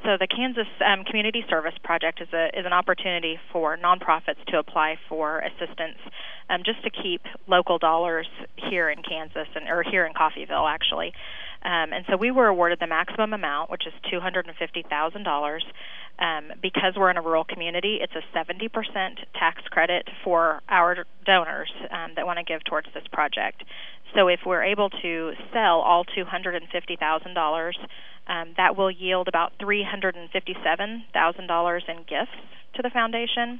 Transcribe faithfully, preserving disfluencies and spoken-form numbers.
So the Kansas um, Community Service Project is a is an opportunity for nonprofits to apply for assistance, um, just to keep local dollars here in Kansas and or here in Coffeyville, actually. Um, and so we were awarded the maximum amount, which is two hundred fifty thousand dollars. Um, because we're in a rural community, it's a seventy percent tax credit for our donors um, that want to give towards this project. So if we're able to sell all two hundred fifty thousand dollars, um, that will yield about three hundred fifty-seven thousand dollars in gifts to the foundation.